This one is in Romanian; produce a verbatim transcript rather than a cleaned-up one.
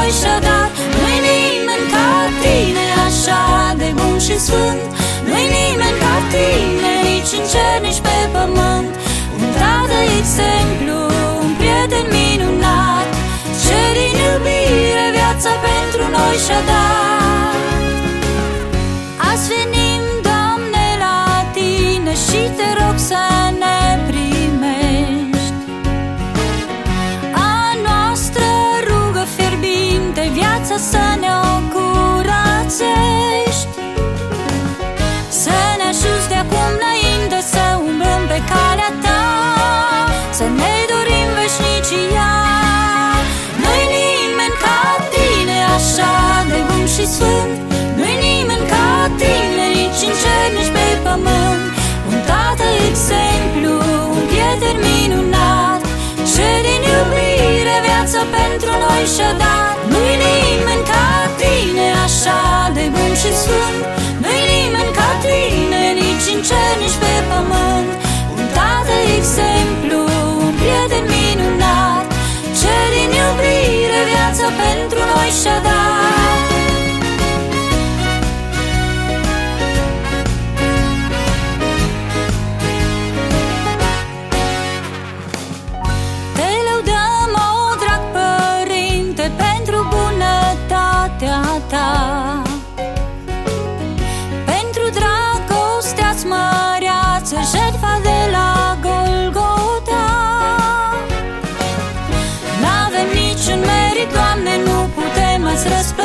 noi și-a dat. Nu-i nimeni ca tine, așa de bun și sfânt. Nu-i nimeni ca tine, nici în cer, nici pe pământ. Un tată exemplu, un prieten minunat, ce din iubire viața pentru noi și-a dat. Azi venim, Doamne, la tine și te rog să ne primești. A noastră rugă fierbinte, viața să ne o curățești. Să ne ajuți de acum înainte să umblăm pe calea ta, să ne dorim veșnicia. Nu-i nimeni ca tine, așa de bun și sfânt. Nu-i nimeni ca tine, nici în cer, nici pe pământ. Un tată exemplu, un prieten minunat, ce din iubire viața pentru noi și-a dat. Nu-i nimeni ca tine, așa de bun și sfânt. Nu-i nimeni ca tine, nici în cer, nici pe pământ. Un tată exemplu, un prieten minunat, ce din iubire viața pentru noi și-a dat. Te lăudăm, o drag Părinte, pentru bunătatea ta, pentru dragostea-ți măreață, jertfa de la Golgota. N-avem niciun merit, Doamne, nu putem azi răsplăti.